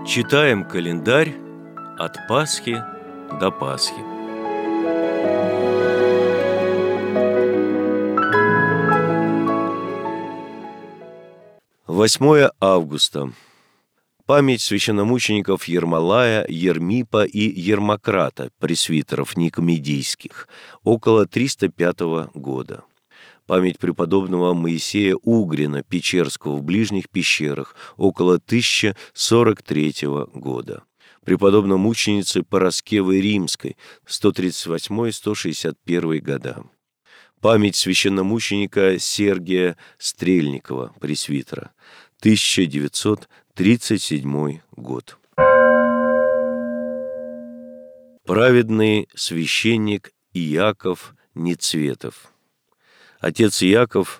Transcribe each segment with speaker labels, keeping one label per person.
Speaker 1: Читаем календарь от Пасхи до Пасхи. Восьмое августа. Память священномучеников Ермолая, Ермипа и Ермократа, пресвитеров никомедийских, около 305 года. Память преподобного Моисея Угрина Печерского в ближних пещерах, около 1043 года. Преподобно-мученицы Параскевы Римской, 138-161 года. Память священномученика Сергия Стрельникова, пресвитера, 1937 год. Праведный священник Иаков Нецветов. Отец Иаков,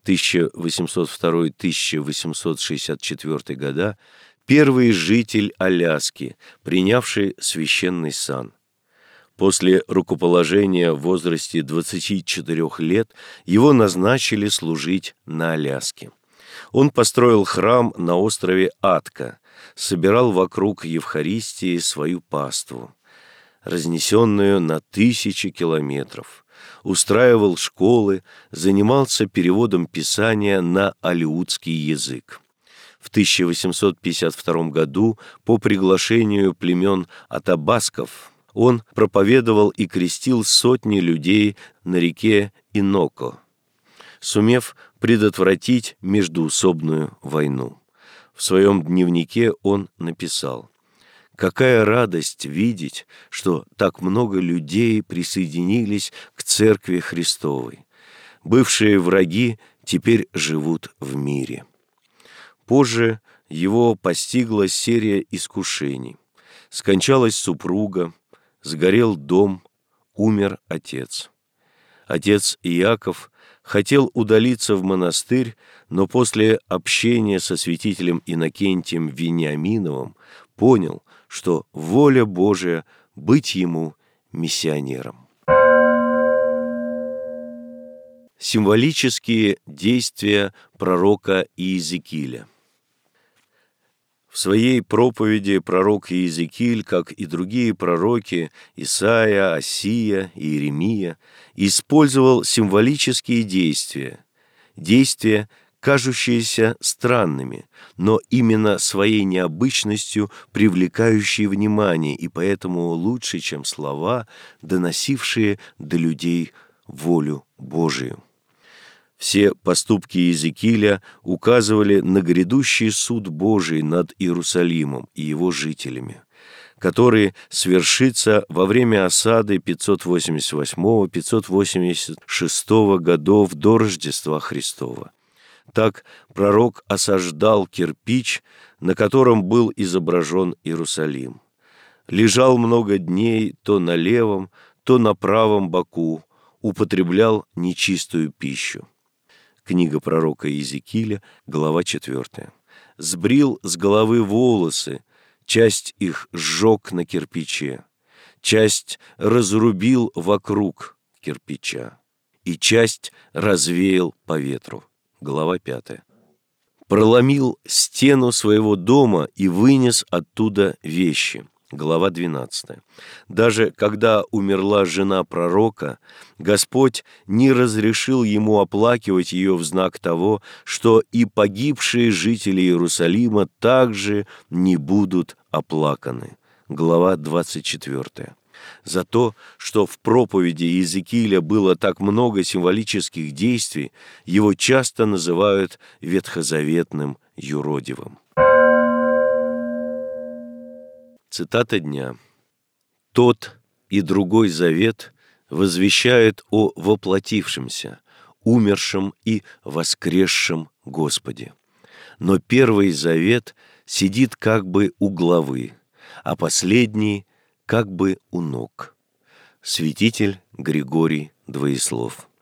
Speaker 1: 1802-1864 года, первый житель Аляски, принявший священный сан. После рукоположения в возрасте 24 лет его назначили служить на Аляске. Он построил храм на острове Атка, собирал вокруг Евхаристии свою паству, разнесенную на тысячи километров, устраивал школы, занимался переводом Писания на алеутский язык. В 1852 году по приглашению племен атабасков он проповедовал и крестил сотни людей на реке Иноко, сумев предотвратить междоусобную войну. В своем дневнике он написал: «Какая радость видеть, что так много людей присоединились к Церкви Христовой. Бывшие враги теперь живут в мире». Позже его постигла серия искушений. Скончалась супруга, сгорел дом, умер отец. Отец Иаков хотел удалиться в монастырь, но после общения со святителем Иннокентием Вениаминовым понял, что воля Божия быть ему миссионером. Символические действия пророка Иезекииля. В своей проповеди пророк Иезекииль, как и другие пророки Исаия, Осия и Иеремия, использовал символические действия, кажущиеся странными, но именно своей необычностью привлекающие внимание и поэтому лучше, чем слова, доносившие до людей волю Божию. Все поступки Иезекииля указывали на грядущий суд Божий над Иерусалимом и его жителями, который свершится во время осады 588-586 годов до Рождества Христова. Так пророк осаждал кирпич, на котором был изображен Иерусалим. Лежал много дней то на левом, то на правом боку, употреблял нечистую пищу. Книга пророка Иезекииля, глава 4. Сбрил с головы волосы, часть их сжег на кирпиче, часть разрубил вокруг кирпича, и часть развеял по ветру. Глава 5. Проломил стену своего дома и вынес оттуда вещи. Глава 12. Даже когда умерла жена пророка, Господь не разрешил ему оплакивать ее в знак того, что и погибшие жители Иерусалима также не будут оплаканы. Глава 24. За то, что в проповеди Иезекииля было так много символических действий, его часто называют ветхозаветным юродивым. Цитата дня. «Тот и другой завет возвещает о воплотившемся, умершем и воскресшем Господе. Но первый завет сидит как бы у главы, а последний как бы у ног». Святитель Григорий Двоеслов.